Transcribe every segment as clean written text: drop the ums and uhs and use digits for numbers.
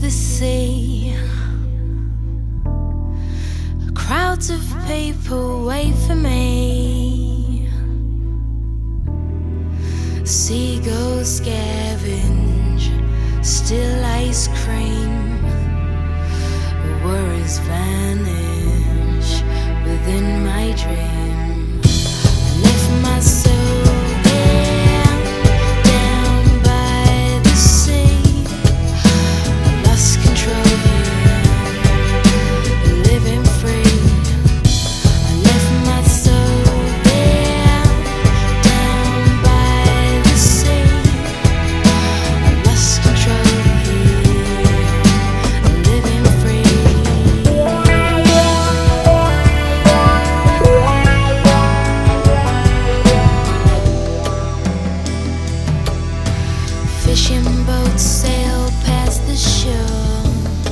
the sea. Crowds of people wait for me. Seagulls scavenge still ice cream. Worries vanish within my dream. I left my soul there, down by the sea. I lost control here, living free. I left my soul there, down by the sea. I lost control here, living free. Fishing boats sail past the shore.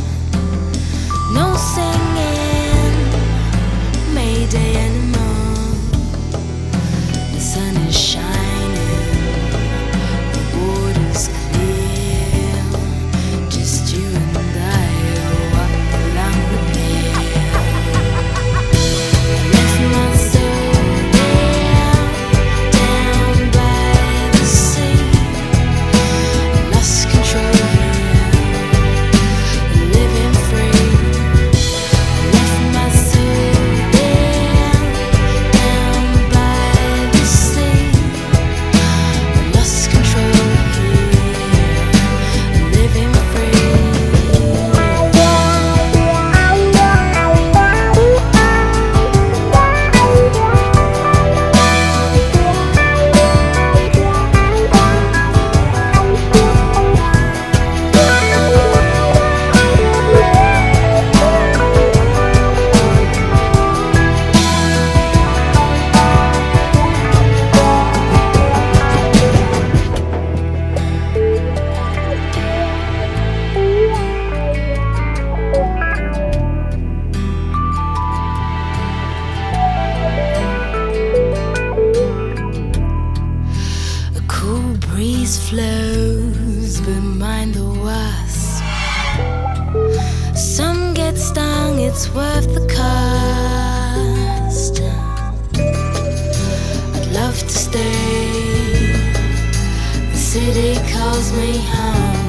No singing, Mayday anymore. The sun is shining, the water's clear. Just you and I walk along the pier. I left my soul there, down by the sea. Lost control here, living free. I left my soul there, down by the sea. Lost control here, living free. A cool breeze flows behind the wasp. Some get stung, it's worth the cost. I'd love to stay. The city calls me home.